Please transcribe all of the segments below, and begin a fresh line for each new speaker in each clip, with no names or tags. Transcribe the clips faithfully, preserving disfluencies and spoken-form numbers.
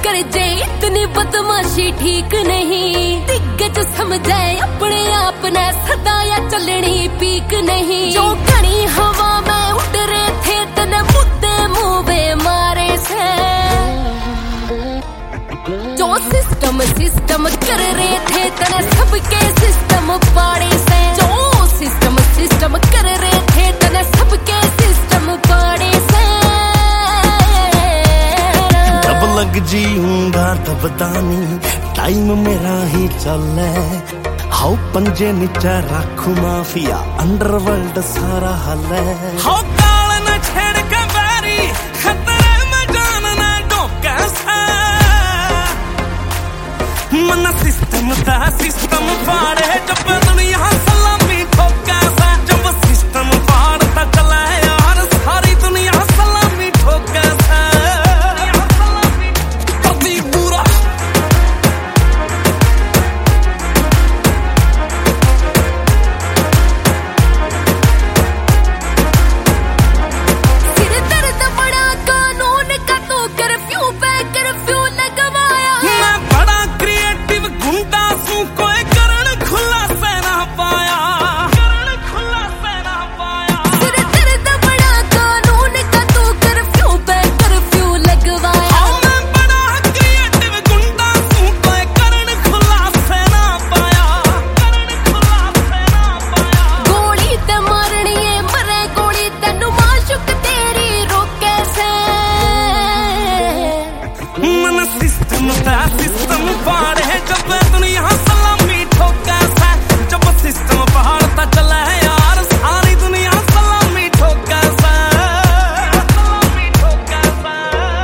कर जे इतनी बदमाशी ठीक नहीं। दिग्गज समझाए अपने आप ने सदा या चलनी पीक नहीं। जो घनी हवा में उड़ रहे थे तने मुद्दे मुँहे मारे से। जो सिस्टम सिस्टम कर रहे थे तने सबके सिस्टम पाड़े से। जो सिस्टम सिस्टम कर रहे थे तने सबके सिस्टम पाड़े से।
जब लग जीऊंगा तब दानी टाइम मेरा ही चले। हाउ पंजे नीचे रखू माफिया अंडरवर्ल्ड सारा हले। हाउ काल न छेड़ के बैरी खतरे में जान न डोके से। मन सिस्टम दा सिस्टम फाड़े जब दुनिया सलामी ठोके से। जब सिस्टम फाड़ता चला यार सारी दुनिया सलामी ठोके से। सिस्टम फाड़े जब दुनिया सलामी ठोके से। जब सिस्टम फाड़ता चला है यार सारी दुनिया सलामी ठोके से। सलामी ठोके से।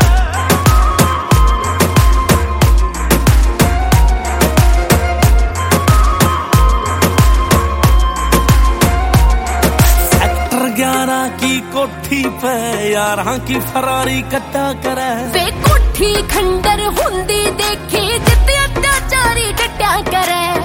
सेक्टर ग्यारह की कोठी पे यारां की फरारी कट्टा करे।
वे कोठी खंडर हुंदी देखी जिते अत्याचारी डट्या करे।